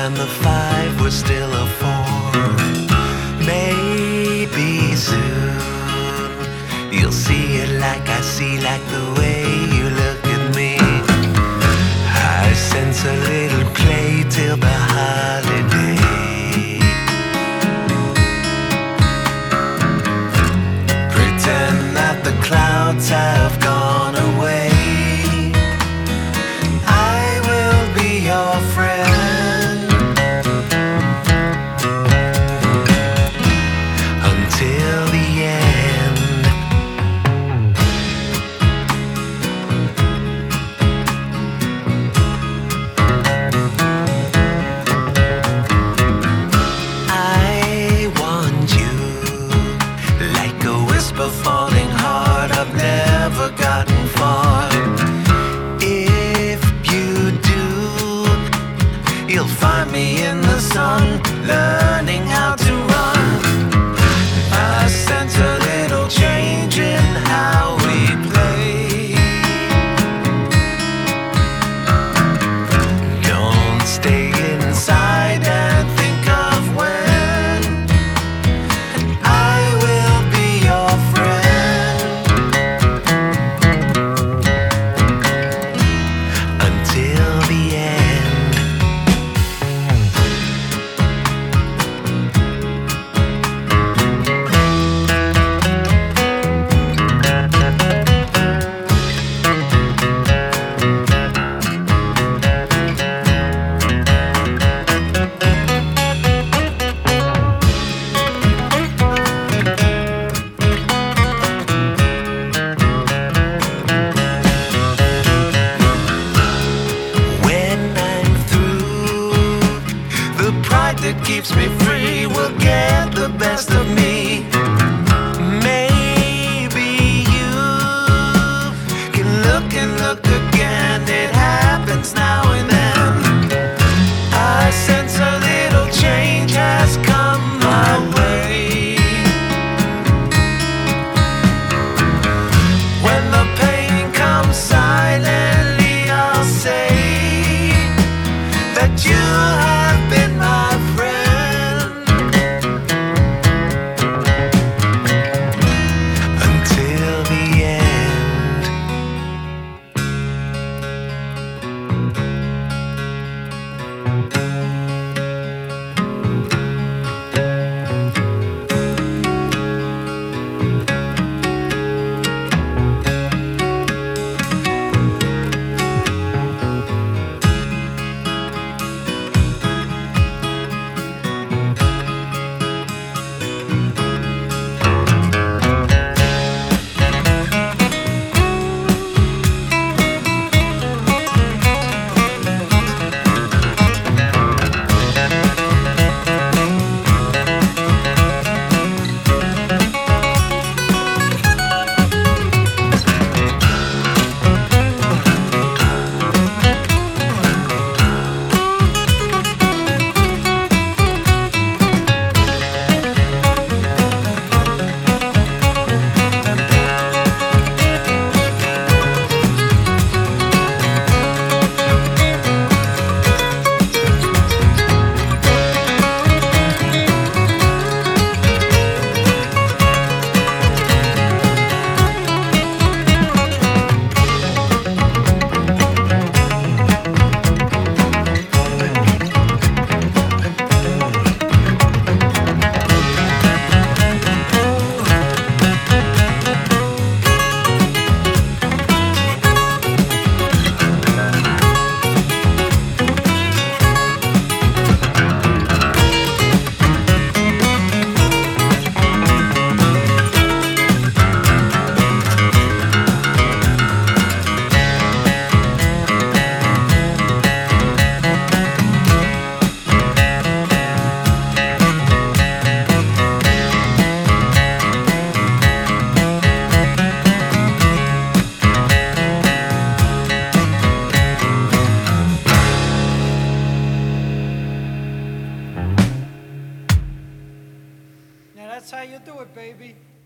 and the 5 was still a 4. Maybe soon you'll see it like I see, like the way you look at me. I sense a little play till the holiday. Pretend that the clouds have gone away. I will be your friend until the end. I want you like a whisper falling hard. I've never gotten far. If you do, you'll find me in the sun, learning how to run. I sense a little change in how we play. Don't stay inside and think of when I will be your friend until the end. When I'm through, the pride that keeps me free will get the best of me. Maybe you can look and look again. It happens now and then. I sense a little change has come my way. When the pain comes silently, I'll say that you have been my friend until the end. That's how you do it, baby.